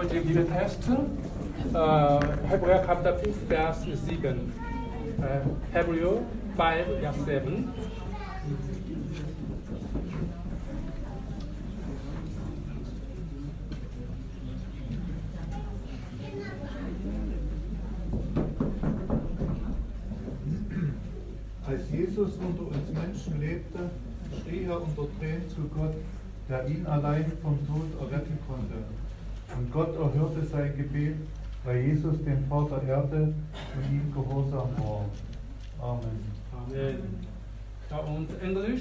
heutige Bibeltext, Hebräer Kapitel 5, Vers 7. Hebräer 5, Vers 7. Als Jesus unter uns Menschen lebte, schrie er unter Tränen zu Gott, der ihn allein vom Tod erretten konnte. Und Gott erhörte sein Gebet, weil Jesus den Vater ehrte und ihm gehorsam war. Amen. Amen. Ja, und Englisch?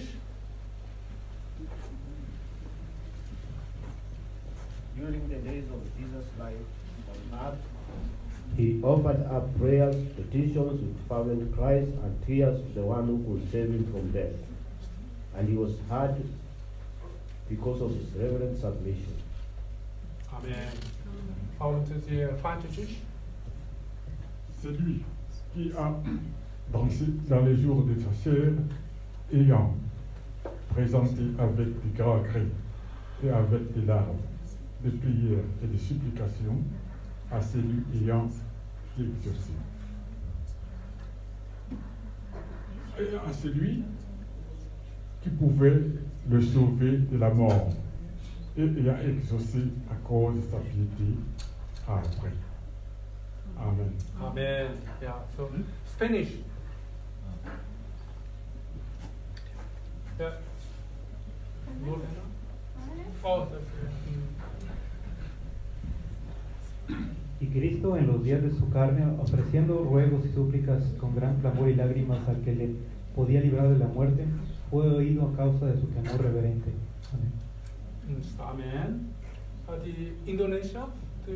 During the days of Jesus' life on earth, he offered up prayers, petitions with fervent cries and tears to the one who could save him from death. And he was heard because of his reverent submission. Amen. Und die Französisch? C'est lui qui a, dans les jours de sa chair, ayant présenté avec des grands cris et avec des larmes, des prières et des supplications à celui ayant exaucé. Et à celui qui pouvait le sauver de la mort et ayant exaucé à cause de sa piété après. Amen. Amen. Ja, so. Spanish. Ja. Oh, das Y Cristo en los días de su carne, ofreciendo ruegos y súplicas con gran clamor y lágrimas al que le podía librar de la muerte, fue oído a causa de su temor reverente. Amén. Amen. Die Indonesia?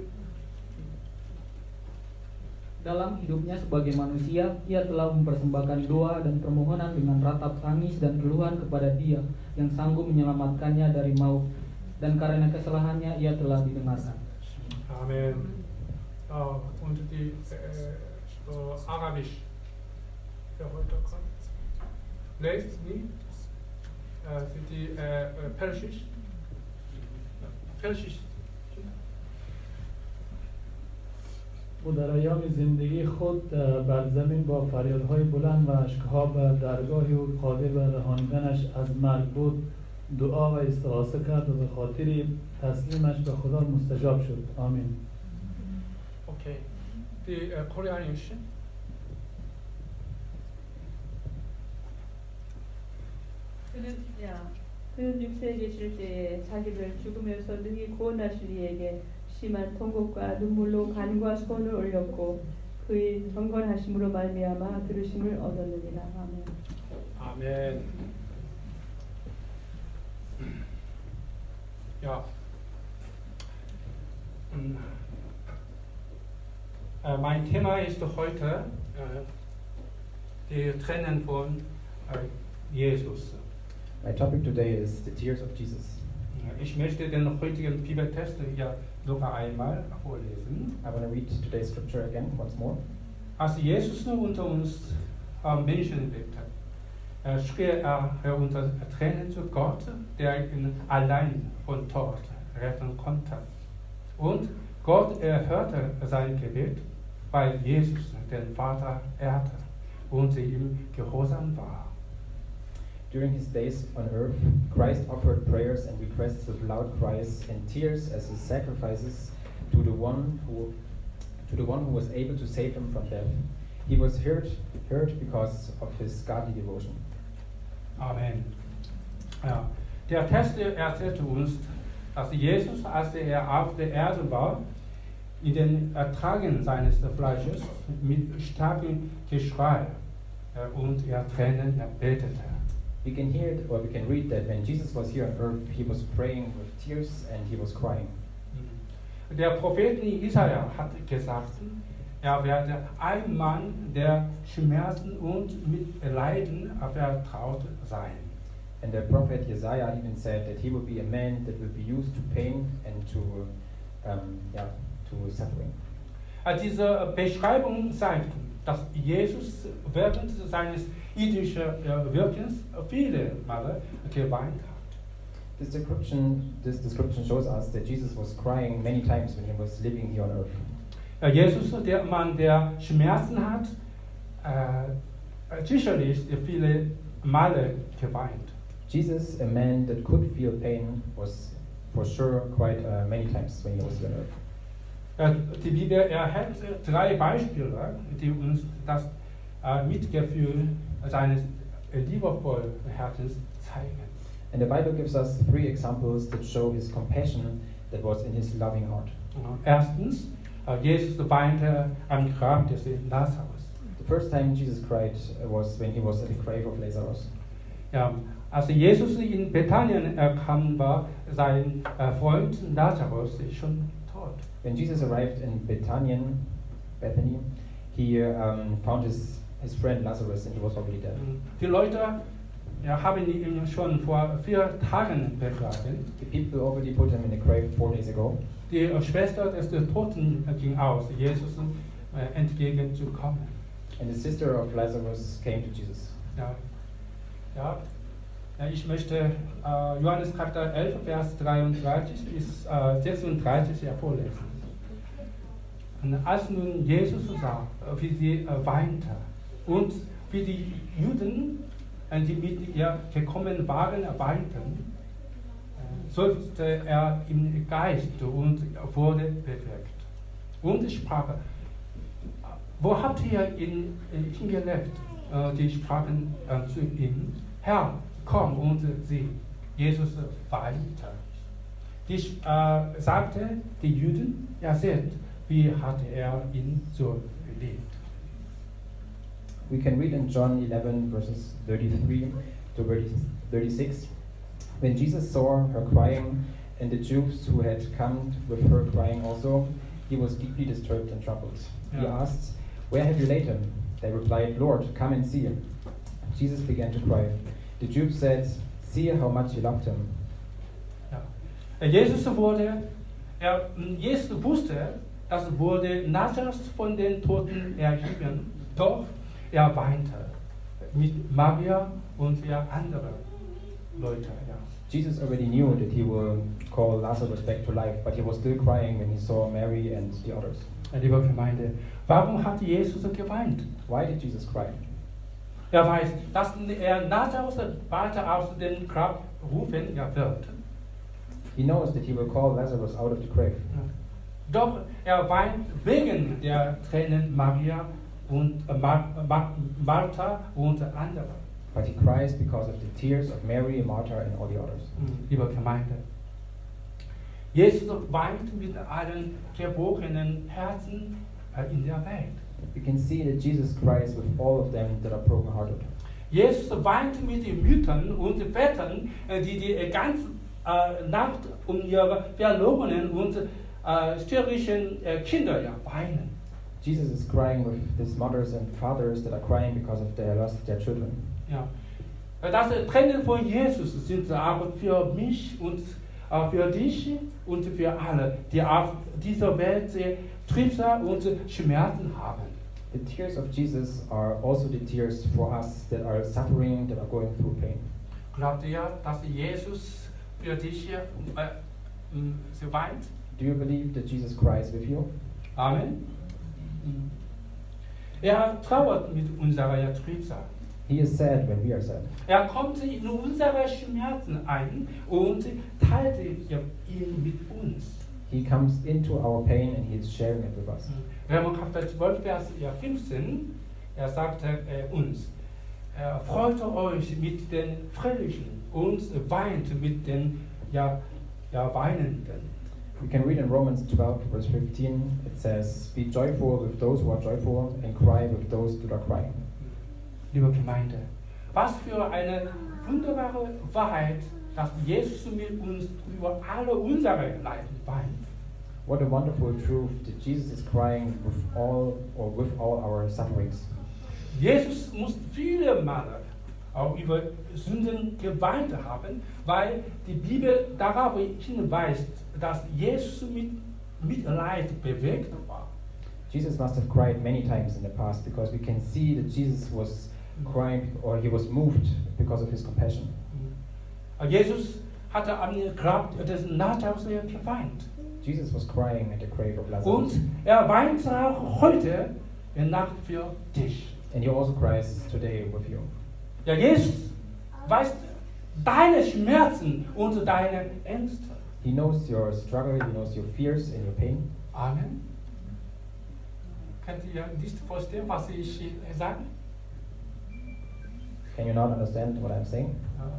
Dalam hidupnya sebagai manusia, ia telah mempersembahkan doa dan permohonan dengan ratap tangis dan keluhan kepada Dia yang sanggup menyelamatkannya dari maut, dan karena kesalahannya ia telah didengarkan. Amen. Und die Arabisch. Wer heute kommt? Lest nie? Sind die Persisch? Persisch. او در ایام زندگی خود بر زمین با فریادهای بلند و اشکها به درگاه او قادر به رهانیدنش از مرگ بود دعا و استغاثه کرد و به خاطر تسلیمش به خدا مستجاب شد. آمین. Okay. Die Koreanische? 그는 육세에 계실 때에 자기를 죽으면서 능히 구원하실 이에게 심한 통곡과 눈물로 간과 손을 올렸고 그의 경건하심으로 말미암아 들으심을 얻었느니라. 아멘. Amen. Ja. Mein Thema ist heute die Tränen von Jesus. My topic today is the tears of Jesus. Ich möchte den heutigen Bibeltext hier noch einmal vorlesen. I want to read today's scripture again once more. Als Jesus unter uns Menschen lebte, schrie er unter Tränen zu Gott, der ihn allein von Tod retten konnte. Und Gott erhörte sein Gebet, weil Jesus den Vater ehrte und sie ihm gehorsam war. During his days on earth, Christ offered prayers and requests with loud cries and tears as his sacrifices to the one who was able to save him from death. He was heard because of his godly devotion. Amen. Ja. Der Text erzählt uns, dass Jesus, als er auf der Erde war, in den Ertragen seines Fleisches mit starkem Geschrei und Tränen betete. We can hear it, or we can read that when Jesus was here on earth, he was praying with tears and he was crying. Der Prophet Jesaja hat gesagt, er werde ein Mann, der Schmerzen und mit Leiden vertraut sein. And the prophet Isaiah even said that he will be a man that will be used to pain and to suffering. Diese Beschreibung zeigt, dass Jesus während seines irdischen Wirkens viele Male geweint hat. This description shows us that Jesus was crying many times when he was living here on earth. Jesus, der Mann, der Schmerzen hat, sicherlich viele Male geweint. Jesus, a man that could feel pain, was for sure quite many times when he was here on earth. Die Bibel erhält 3 Beispiele, die uns das Mitgefühl seines liebevollen Herzens zeigen. And the Bible gives us 3 examples that show his compassion that was in his loving heart. Erstens, Jesus weinte am Grab des Lazarus. The first time Jesus cried was when he was at the grave of Lazarus. Ja, als Jesus in Bethanien kam, war sein Freund Lazarus schon tot. When Jesus arrived in Bethany, he found his friend Lazarus and he was already dead. Die Leute haben ihn schon vor 4 Tagen begraben. The people already put him in the grave 4 days ago. Die Schwester des Toten ging aus, Jesus entgegenzukommen. And the sister of Lazarus came to Jesus. Ja, ich möchte Johannes Kapitel 11, Vers 33 bis 36 vorlesen. Und als nun Jesus sah, wie sie weinte und wie die Juden, die mit ihr gekommen waren, weinten, seufzte er im Geist und wurde bewegt. Und sprach, wo habt ihr ihn hingelegt? Die sprachen zu ihm, Herr, komm und sieh. Jesus weinte. Die sagte die Juden, seht, wie hatte er ihn so geliebt. We can read in John 11 verses 33 to 36. When Jesus saw her crying and the Jews who had come with her crying also, he was deeply disturbed and troubled. He asked, where have you laid him? They replied, Lord, come and see. Jesus began to cry. The Jews said, see how much you loved him. Jesus wusste, dass wurde Lazarus von den Toten erheben, doch er weinte mit Maria und andere Leute. Jesus already knew that he will call Lazarus back to life, but he was still crying when he saw Mary and the others. Liebe Gemeinde, warum hat Jesus geweint? Why did Jesus cry? Er weiß, dass er Lazarus weiter aus dem Grab rufen wird. He knows that he will call Lazarus out of the grave. Doch er weint wegen der Tränen Maria und Martha und andere. But he cries because of the tears of Mary, Martha and all the others. Liebe Gemeinde, Jesus weint mit allen gebrochenen Herzen in der Welt. We can see that Jesus cries with all of them that are brokenhearted. Jesus weint mit den Müttern und Vätern, die ganze Nacht ihre verlorenen und störrischen Kinder weinen. Jesus is crying with his mothers and fathers that are crying because of their lost their children. Ja. Das Tränen von Jesus sind aber für mich und für dich und für alle, die auf dieser Welt Trübsal und Schmerzen haben. The tears of Jesus are also the tears for us that are suffering, that are going through pain. Glaubt ihr, dass Jesus für dich weint? Do you believe that Jesus cries with you? Amen. Er trauert mit unserer Trübsal. He is sad when we are sad. Er kommt in unsere Schmerzen ein und teilt ihn mit uns. He comes into our pain and he is sharing it with us. Römer Kapitel 12, Vers 15, er sagte uns, freut euch mit den Fröhlichen und weint mit den Weinenden. We can read in Romans 12, verse 15, it says, be joyful with those who are joyful and cry with those that are crying. Liebe Gemeinde, was für eine wunderbare Wahrheit, dass Jesus mit uns über alle unsere Leiden weint. What a wonderful truth that Jesus is crying with all our sufferings. Jesus muss viele Male auch über Sünden geweint haben, weil die Bibel darauf hinweist, dass Jesus mit Leid bewegt war. Jesus must have cried many times in the past because we can see that Jesus was crying or he was moved because of his compassion. Jesus hat am Grab des Lazarus geweint. Jesus was crying at the grave of Und Lazarus. weint auch heute in Nacht für dich. And he also cries today with you. Ja, Jesus weiß deine Schmerzen und deine Ängste. He knows your struggle, he knows your fears and your pain. Amen. Könnt ihr nicht verstehen, was ich sage? Can you not understand what I'm saying?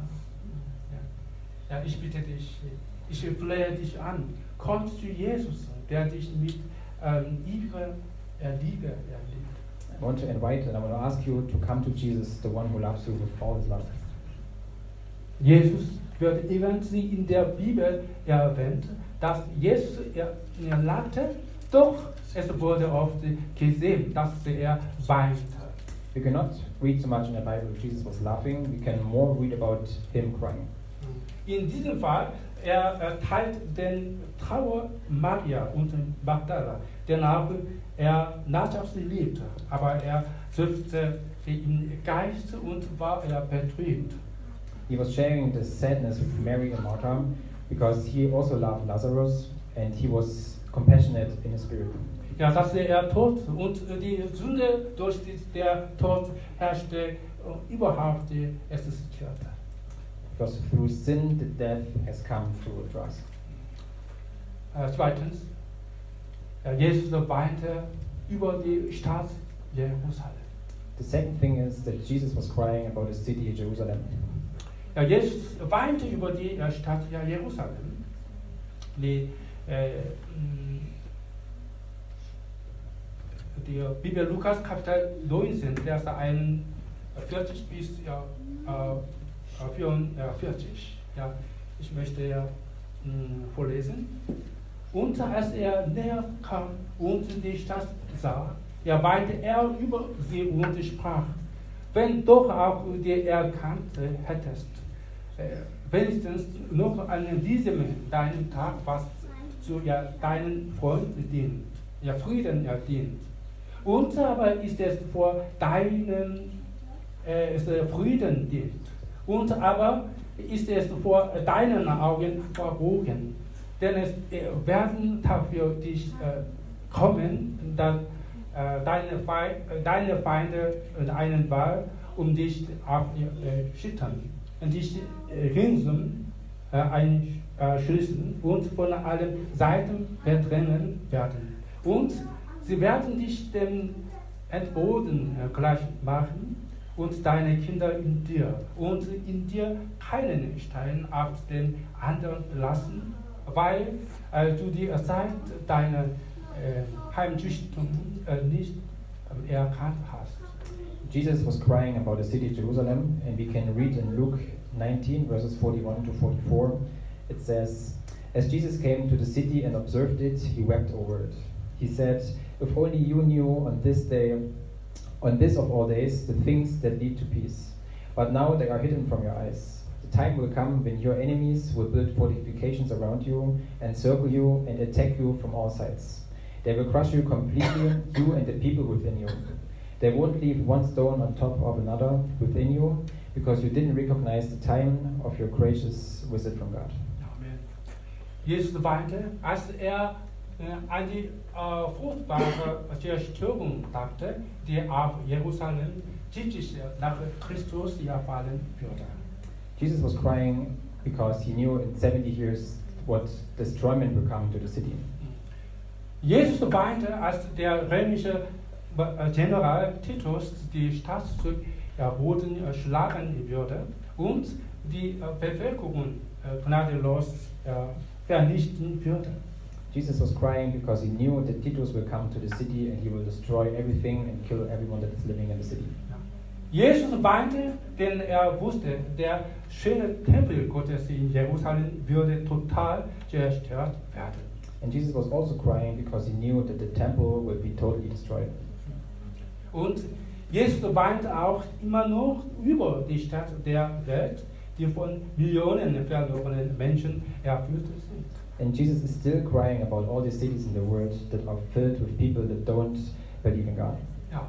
Ja, ich bitte dich, ich flehe dich an. Komm zu Jesus, der dich mit Liebe erliebt. I want to invite and I want to ask you to come to Jesus, the one who loves you with all his love. Jesus wird irgendwie in der Bibel erwähnt, dass Jesus er lagte, doch es wurde oft gesehen, dass er weinte. We cannot read so much in the Bible Jesus was laughing. We can more read about him crying. In diesem Fall, er teilt den Trauer Maria und Magdala, danach er Lazarus liebte, aber er seufzte im Geist und war er betrübt. He was sharing the sadness with Mary and Martha because he also loved Lazarus and he was compassionate in his spirit. Ja, dass er tot und die Sünde durch der Tod herrschte überhaupt existierte. Because through sin the death has come to us. Zweitens, Jesus weinte über die Stadt Jerusalem. The second thing is that Jesus was crying about the city Jerusalem. Ja, Jesus weinte über die Stadt Jerusalem. Die Bibel Lukas Kapitel 19, Vers 41 bis 44. Ja, ich möchte vorlesen. Und als er näher kam und die Stadt sah, weinte er über sie und sprach: Wenn doch auch die erkannt hättest, wenigstens noch an diesem deinem Tag, was zu deinen Freunden dient, Frieden dient. Und aber ist es vor deinen Frieden dient. Und aber ist es vor deinen Augen verborgen. Denn es werden Tag für dich kommen, dass deine Feinde einen Wall um dich abschüttern und dich ringsum einschließen und von allen Seiten verdrängen werden. Und sie werden dich dem Erdboden gleich machen und deine Kinder in dir und in dir keinen Stein auf den anderen lassen, weil du die Zeit deiner Heimzüchtung nicht erkannt hast. Jesus was crying about the city Jerusalem, and we can read in Luke 19 verses 41 to 44. It says, "As Jesus came to the city and observed it, he wept over it. He said, if only you knew on this day, on this of all days, the things that lead to peace. But now they are hidden from your eyes. The time will come when your enemies will build fortifications around you, encircle you, and attack you from all sides. They will crush you completely, you and the people within you. They won't leave one stone on top of another within you, because you didn't recognize the time of your gracious visit from God." Amen. Jesus weinte, als an die furchtbare Zerstörung dachte, die auf Jerusalem täglich nach Christus fallen würde. Jesus was crying because he knew in 70 years what destroyment will come to the city. Jesus weinte, als der römische General Titus die Stadt zu Boden schlagen würde und die Bevölkerung gnadenlos vernichten würde. Jesus was crying because he knew that Titus will come to the city and he will destroy everything and kill everyone that is living in the city. Jesus weinte, denn wusste, der schöne Tempel Gottes in Jerusalem würde total zerstört werden. And Jesus was also crying because he knew that the temple will be totally destroyed. Und Jesus weint auch immer noch über die Stadt der Welt, die von Millionen verlorenen Menschen erfüllt sind. And Jesus is still crying about all the cities in the world that are filled with people that don't believe in God. Ja.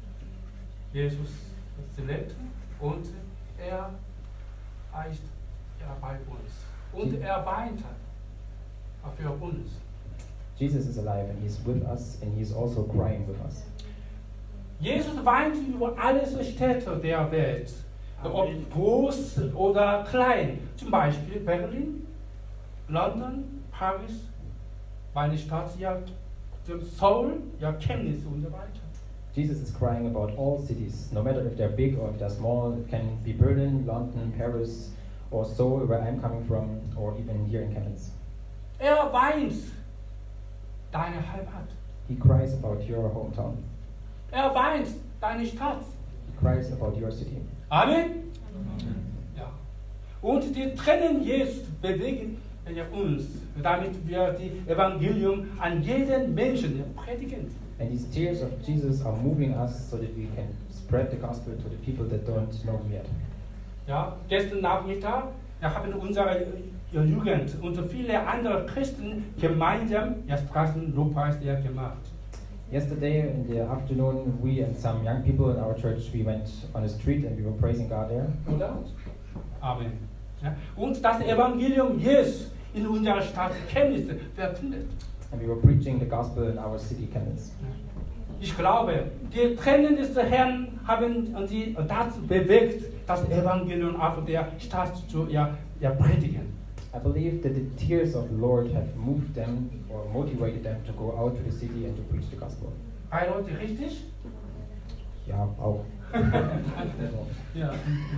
Jesus lebt und er ist bei uns. Und er weinte für uns. Jesus is alive and he's with us and he's also crying with us. Jesus weint über alle Städte der Welt, ob groß oder klein. Zum Beispiel Berlin, London, Paris, meine Stadt, ja, Seoul, ja, Chemnitz und so weiter. Jesus is crying about all cities, no matter if they're big or if they're small. It can be Berlin, London, Paris, or Seoul, where I'm coming from, or even here in Chemnitz. Er weint deine Heimat. He cries about your hometown. Er weint deine Stadt. He cries about your city. Amen? Ja. Und die Tränen Jesu bewegen uns, damit wir die Evangelium an jeden Menschen predigen. And these tears of Jesus are moving us so that we can spread the gospel to the people that don't know him yet. Ja, gestern Nachmittag haben unsere Jugend und viele andere Christen gemeinsam Straßenlobpreis gemacht. Yesterday in the afternoon, we and some young people in our church, we went on the street and we were praising God there. Oder? Amen. Ja, und das Evangelium Jesu in unserer Stadt Chemnitz verkündet. And we were preaching the gospel in our city, Chemnitz. Ich glaube, die Tränen des Herrn haben sie dazu bewegt, das Evangelium auf der Stadt zu predigen. I believe that the tears of the Lord have moved them or motivated them to go out to the city and to preach the gospel. Bei Leute richtig? Ja, auch. Ja.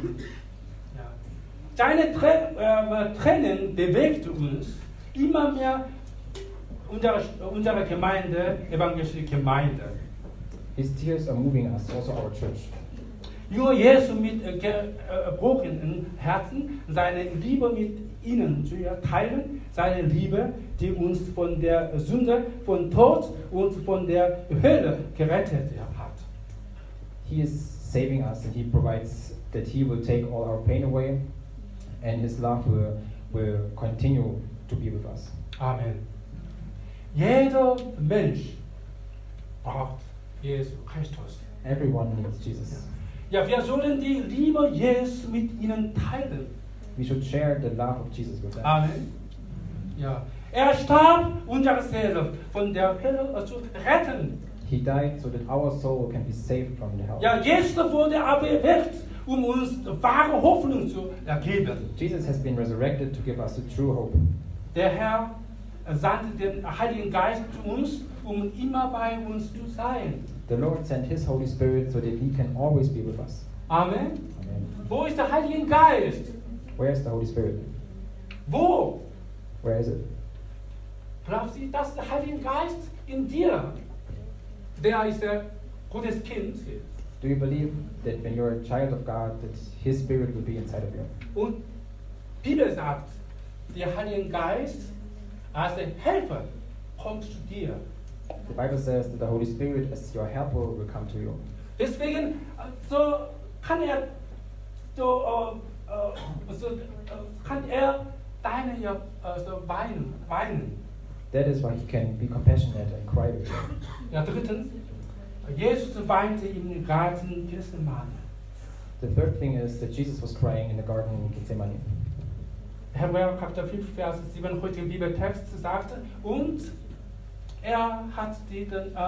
Seine Tränen bewegt uns immer mehr unsere Gemeinde, evangelische Gemeinde. His tears are moving us, also our church. Nur Jesus mit gebrochenen Herzen, seine Liebe mit ihnen zu teilen, seine Liebe, die uns von der Sünde, von Tod und von der Hölle gerettet hat. He is saving us and he provides that he will take all our pain away and his love will continue to be with us. Amen. Jeder Mensch braucht Jesus Christus. Everyone needs Jesus. Ja, wir sollen die Liebe Jesu mit ihnen teilen. We should share the love of Jesus with them. Amen. Ja. Er starb, unsere Seele von der Hölle zu retten. He died so that our soul can be saved from the hell. Ja, Jesus wurde auferweckt, uns wahre Hoffnung zu geben. Jesus has been resurrected to give us a true hope. Der Herr sandte den Heiligen Geist zu uns, immer bei uns zu sein. The Lord sent his Holy Spirit so that he can always be with us. Amen. Amen. Wo ist der Heilige Geist? Where is the Holy Spirit? Wo? Where is it? Glaubst du, dass der Heilige Geist in dir, der ist der Gottes Kind? Do you believe that when you're a child of God, that his Spirit will be inside of you? Und die Bibel sagt, der Heilige Geist als der Helfer kommt zu dir. The Bible says that the Holy Spirit as your helper will come to you. Deswegen so kann er deine so weinen. That is why he can be compassionate and cry with you. Ja, drittens, Jesus weinte im Garten Gethsemane. The third thing is that Jesus was crying in the garden in Gethsemane. Hebräer Kapitel 5, Vers 7, heute im Bibeltext sagte, und er hat die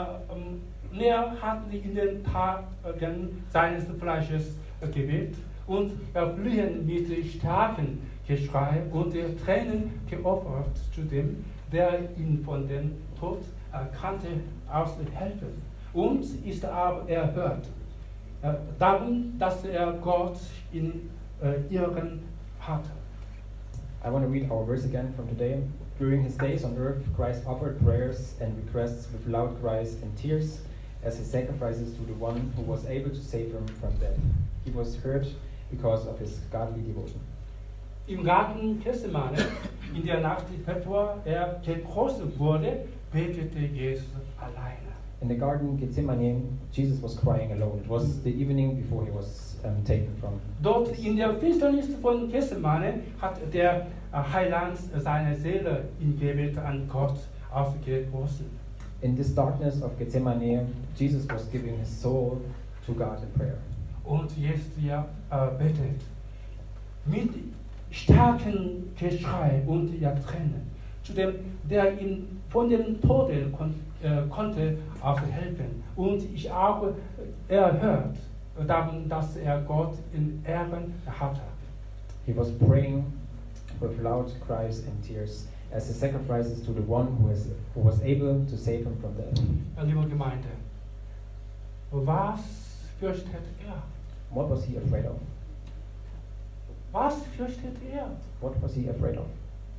in den Tagen seines Fleisches gelebt und er flühen mit starken Geschrei und Tränen geopfert zu dem, der ihn von dem Tod kannte, aushelfen. Und ist aber erhört. Darum, dass er Gott in ihren hatte. I want to read our verse again from today. During his days on earth, Christ offered prayers and requests with loud cries and tears as his sacrifices to the one who was able to save him from death. He was heard because of his godly devotion. Im Garten Gethsemane, in der Nacht, bevor er gekreuzigt wurde, betete Jesus alleine. In the garden Gethsemane, Jesus was crying alone. It was the evening before he was taken from. Dort in der Finsternis von Gethsemane hat der Heiland seine Seele in Gebet an Gott ausgegossen. In this darkness of Gethsemane, Jesus was giving his soul to God in prayer. Und jetzt betet. Mit starken Geschrei und ja Tränen, zu dem, der ihn von dem Tode konnte aufhelfen. Und ich auch erhört darum, dass er Gott in Ehren hatte. He was praying with loud cries and tears as he sacrifices to the one who was able to save him from death. Liebe Gemeinde, was fürchtet er? What was he afraid of? Was fürchtet er? What was he afraid of?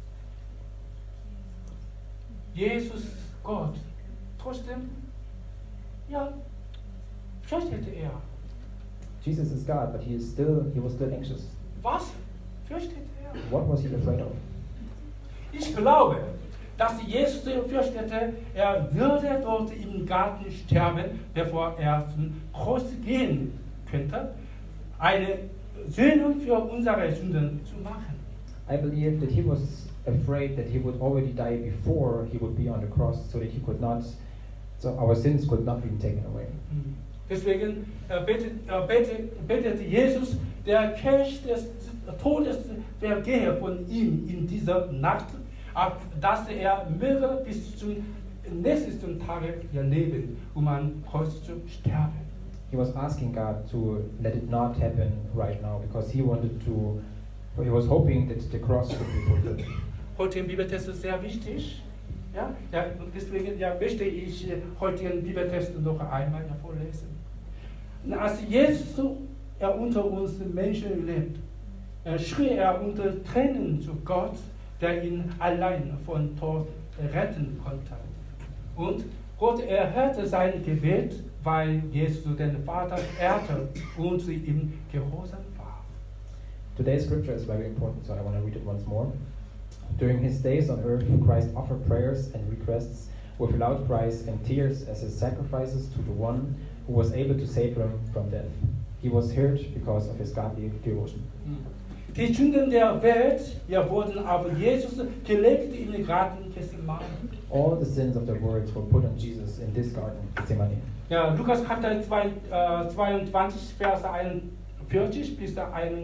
Jesus, Gott. Trotzdem, ja, fürchtete er. Jesus is God, but he was still anxious. Was fürchtete er? What was he afraid of? Ich glaube, dass Jesus fürchtete, er würde dort im Garten sterben, bevor er zum Kreuz gehen könnte, eine Sühnung für unsere Sünden zu machen. I believe that he was afraid that he would already die before he would be on the cross, so our sins could not be taken away. Deswegen betete Jesus, der Kelch des Todes vergehe von ihm in dieser Nacht, dass er möge bis zum nächsten Tage leben, am Kreuz zu sterben. He was asking God to let it not happen right now because he was hoping that the cross would be fulfilled. Heute im Bibeltest ist sehr wichtig. Ja, deswegen möchte ich heute den Bibeltest noch einmal vorlesen. Als Jesus unter uns Menschen lebt, schrie er unter Tränen zu Gott, der ihn allein von Tod retten konnte. Und Gott erhörte sein Gebet, weil Jesus den Vater ehrte und sie ihm gehorsam war. Today's scripture is very important, so I want to read it once more. During his days on earth, Christ offered prayers and requests with loud cries and tears as his sacrifices to the one who was able to save him from death. He was heard because of his godly devotion. Die Sünden der Welt wurden auf Jesus gelegt in den Garten Gethsemane. All the sins of the world were put on Jesus in this garden, Gethsemane. Ja, Lukas Kapitel 22, Vers 41 bis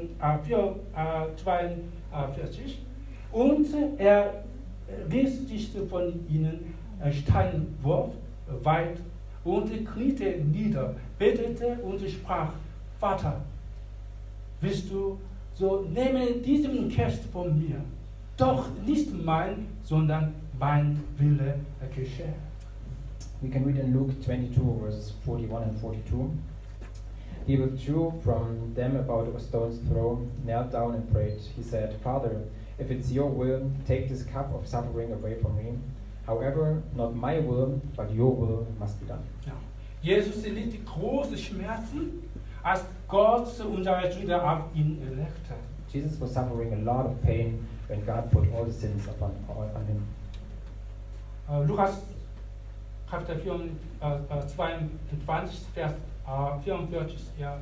42. Und er ließ sich von ihnen Steinwurf weit und kniete nieder, betete und sprach: Vater, willst du, so nehme diesen Kelch von mir, doch nicht mein, sondern mein Wille geschehe. We can read in Luke 22, verses 41 and 42. He withdrew from them about a stone's throw, knelt down and prayed. He said, Father, if it's your will, take this cup of suffering away from me. However, not my will, but your will must be done. Ja. Jesus litt große Schmerzen, als Gott unsere Sünde auf ihn legte. Jesus was suffering a lot of pain when God put all the sins on him. Lukas Kapitel 22, Vers 44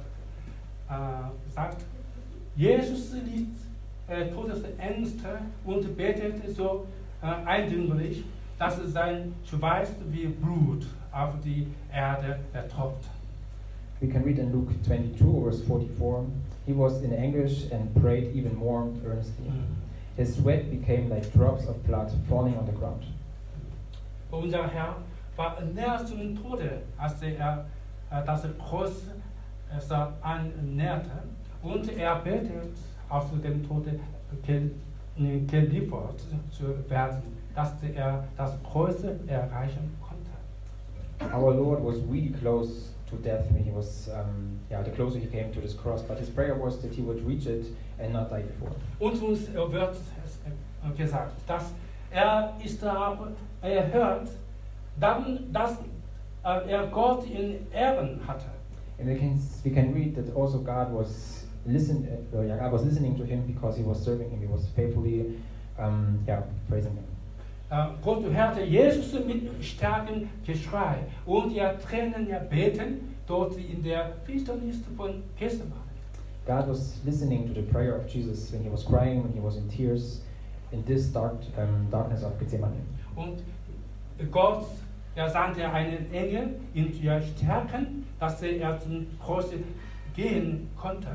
sagt, Jesus litt Todesängste und betete so eindringlich, dass sein Schweiß wie Blut auf die Erde tropft. We can read in Luke 22, verse 44, he was in anguish and prayed even more earnestly. His sweat became like drops of blood falling on the ground. Unser Herr war näher zum Tode, als er das Kreuz annäherte, und er betet, auf dem Tode geliefert zu werden, dass er das Kreuz erreichen konnte. Our Lord was really close to death when he was, the closer he came to this cross, but his prayer was that he would reach it and not die before. Und uns wird gesagt, dass er hört, dann, dass er Gott in Ehren hatte. And we can read that also God was listening to him because he was serving him. He was faithfully, praising him. Gott hörte Jesus mit starkem Geschrei und Tränen beten, dort in der Finsternis von Gethsemane. God was listening to the prayer of Jesus when he was crying, when he was in tears, in this darkness of Gethsemane. Und Gott sandte einen Engel, ihn zu stärken, dass er zum Kreuz gehen konnte.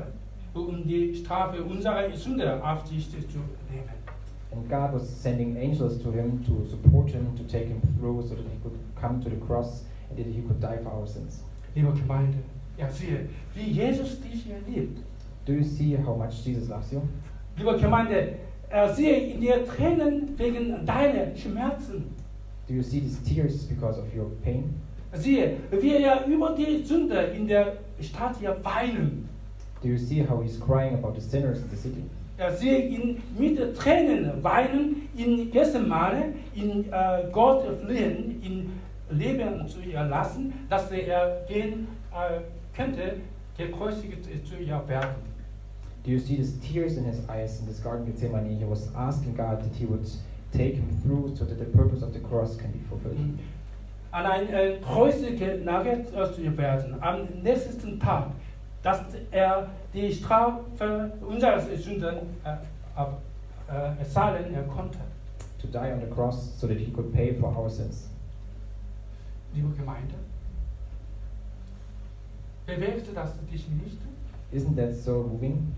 um die Strafe unserer Sünde auf sich zu nehmen. And God was sending angels to him to support him, to take him through so that he could come to the cross and that he could die for our sins. Liebe Gemeinde, siehe, wie Jesus dich hier liebt. Do you see how much Jesus loves you? Liebe Gemeinde, siehe in dir Tränen wegen deiner Schmerzen. Do you see these tears because of your pain? Siehe, wie über die Sünde in der Stadt hier weinen. Do you see how he's crying about the sinners in the city? Siehe ihn mit Tränen weinen, in Gethsemane, in Gott fliehen, in Leben zu ihr lassen, dass er gehen könnte, gekreuzigt zu ihr werden. Do you see these tears in his eyes in this Garden of Gethsemane? He was asking God that he would take him through so that the purpose of the cross can be fulfilled. An ein Kreuz genagelt zu werden, am nächsten Tag, dass er die Strafe unserer Sünden zahlen konnte. To die on the cross so that he could pay for our sins. Liebe Gemeinde, bewegt das dich nicht? Isn't that so moving?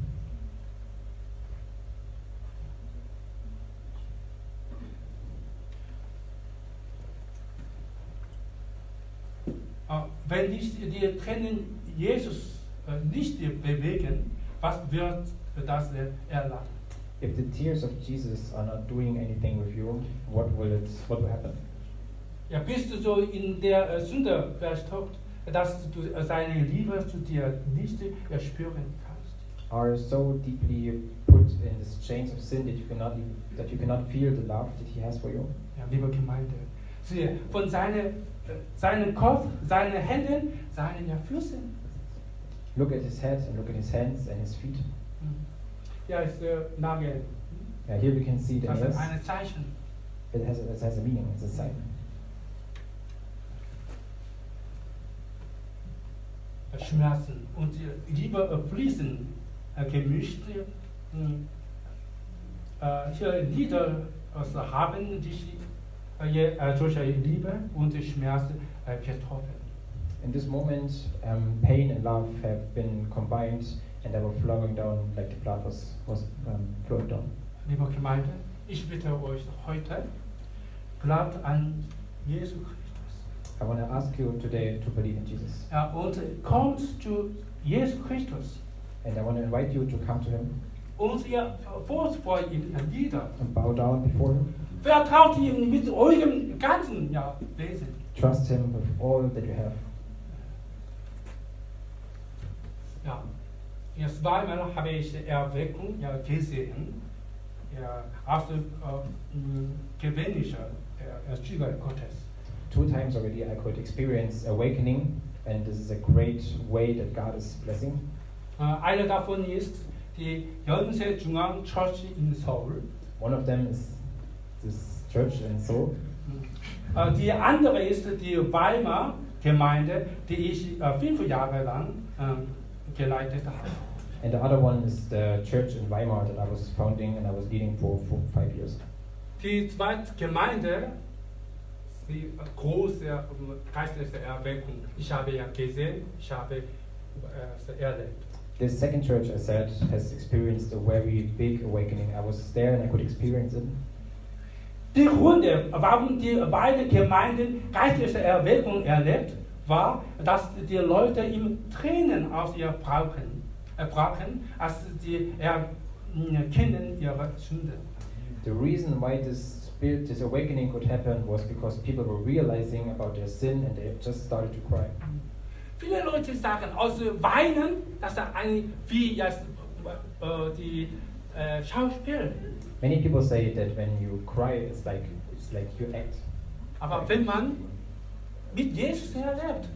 Wenn dich die Tränen Jesus nicht bewegen, was wird das erlangen? If the tears of Jesus are not doing anything with you, what will happen? Ja, bist du so in der Sünde verstockt, dass du seine Liebe zu dir nicht spüren kannst? Are so deeply put in this chains of sin that you cannot feel the love that he has for you? Ja, liebe Gemeinde, siehe, von seinem Kopf, seinen Händen, seinen Füßen. Look at his head and look at his hands and his feet. Ja, ist Nagel. Yeah, here we can see the Das nails. ist ein Zeichen. It has a meaning. It's a sign. Schmerzen und Liebe fließen gemischt. Hier Lieder haben dich durch Liebe und Schmerz getroffen. In this moment, pain and love have been combined and they were flowing down like the blood was flowing down. Liebe Gemeinde, ich bitte euch heute, glaubt an Jesus Christus. I want to ask you today to believe in Jesus. Ja, und kommt zu Jesus Christus. And I want to invite you to come to him Und ihr folgt vor ihm nieder. and bow down before him. Vertraut ihm mit eurem ganzen Wesen. Trust him with all that you have. Ja, zweimal habe ich Erweckung gesehen, aus gewöhnlicher Züge Gottes. 2 times already I could experience awakening, and this is a great way that God is blessing. Eine davon ist die Yonsei Jungang Church in Seoul. One of them is this church in Seoul. Die andere ist die Weimar Gemeinde, die ich 5 Jahre lang geleitet habe. And the other one is the church in Weimar that I was founding and I was leading for 5 years. Die zweite Gemeinde, die große geistliche Erweckung. Ich habe gesehen, ich habe erlebt. This second church, I said, has experienced a very big awakening. I was there and I could experience it. Die Gründe, warum die beiden Gemeinden geistliche Erweckung erlebt, war, dass die Leute ihm Tränen aus ihr brachen, als sie erkennen ihre Sünden. The reason why this awakening could happen was because people were realizing about their sin and they just started to cry. Viele Leute sagen, aus Weinen, das ist wie die Schauspieler. Many people say that when you cry, it's like you act. Aber wenn man mit Jesus erlebt,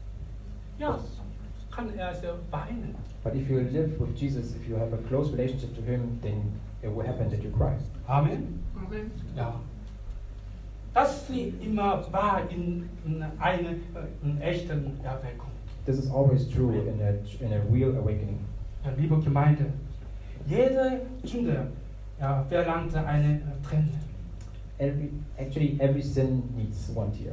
kann weinen. But if you live with Jesus, if you have a close relationship to him, then it will happen that you cry. Amen. Amen. Ja. Das ist immer wahr in einer echten Erweckung. This is always true in a real awakening. Ja, liebe Gemeinde, jede Sünde verlangt eine Träne. Every sin needs one tear.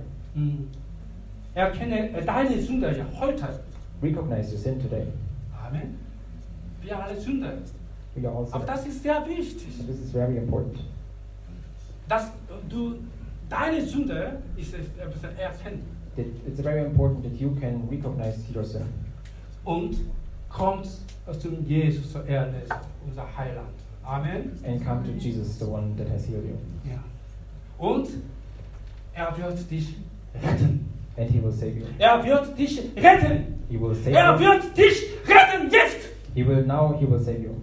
Erkenne deine Sünde heute. Recognize your sin today. Amen. wir alle Sünder. We are all Aber das sinners. ist sehr wichtig, This is very important. dass du deine Sünde ist erkennen It's very important that you can recognize your sin und kommst zu Jesus, Erlöser, unser Heiland. Amen. and come to Jesus, the one that has healed you. Ja. Und er wird dich retten. And he will save you. Er wird dich retten. He will save Er you. wird dich retten jetzt. He will save you.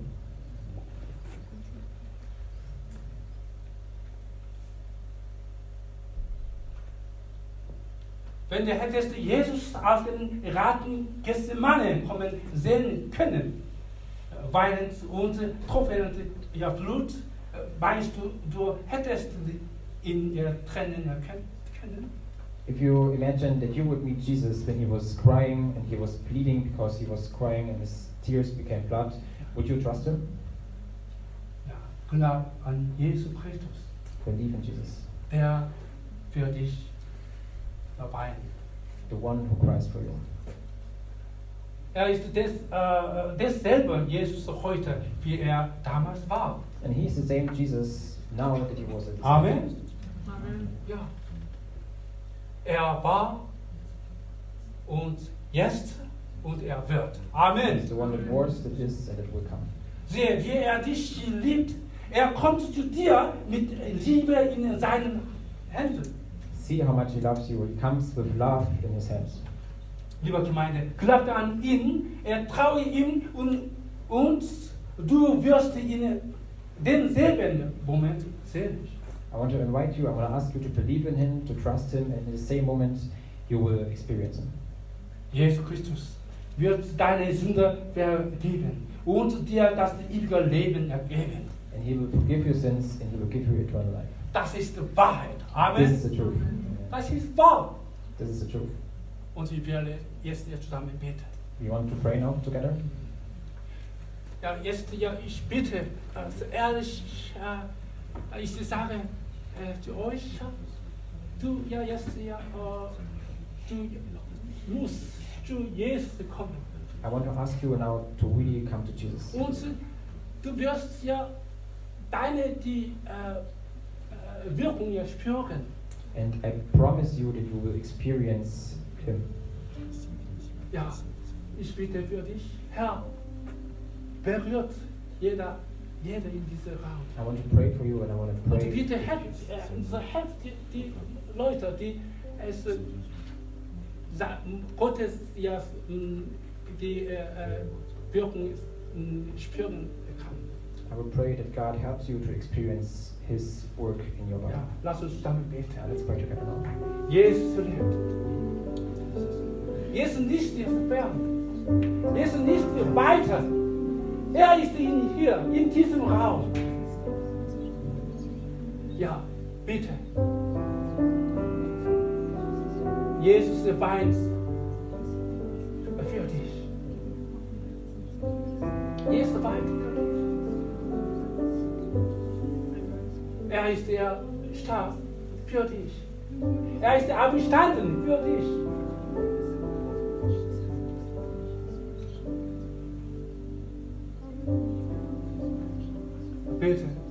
Wenn du hättest Jesus aus dem Garten Gethsemane kommen sehen können, weinend und tropfend ihr Blut, meinst du hättest in ihr Tränen erkennen können? If you imagine that you would meet Jesus when he was crying and he was bleeding because he was crying and his tears became blood, would you trust him? Ja, glaub an Jesus Christus, Believe in Jesus, der für dich weint. the one who cries for you. Er ist dasselbe Jesus heute, wie er damals war. And he is the same Jesus now that he was at the Amen. Ja. Er war und jetzt und er wird. Amen. He's the one that was, that is, and that will come. Sehe, wie er dich liebt. Er kommt zu dir mit Liebe in seinen Händen. See how much he loves you. He comes with love in his hands. Liebe Gemeinde, glaube an ihn, er traue ihm und du wirst in denselben Moment sehen. I want to invite you, I want to ask you to believe in him, to trust him, and in the same moment you will experience him. Jesus Christus wird deine Sünde vergeben und dir das ewige Leben ergeben. And he will forgive your sins and he will give you eternal life. Das ist die Wahrheit. Amen. This is the truth. Das ist wahr. This is the truth. Und ich werde jetzt zusammen beten. We want to pray now together. Ja, jetzt, ja, ich bitte, ehrlich, ich sage zu euch, du, ja, jetzt, ja, du musst zu Jesus kommen. I want to ask you now to really come to Jesus. Und du wirst ja die Wirkung ja spüren. And I promise you that you will experience him. Ja, ich bitte für dich, Herr, berührt jeder in diesem Raum. I want to pray for you and I want to Und pray. bitte helft die Leute, die es Gottes ja, die Wirkung spüren kann. I will pray that God helps you to experience his work in your body. Ja, lass uns zusammen beten. Let's pray together now. Jesus lebt. Jesus nicht fern. Jesus nicht weiter. Er ist hier, in diesem Raum. Ja, bitte. Jesus weint für dich. Jesus weint für dich. Er ist der starb für dich. Er ist der auferstanden für dich. Bitte.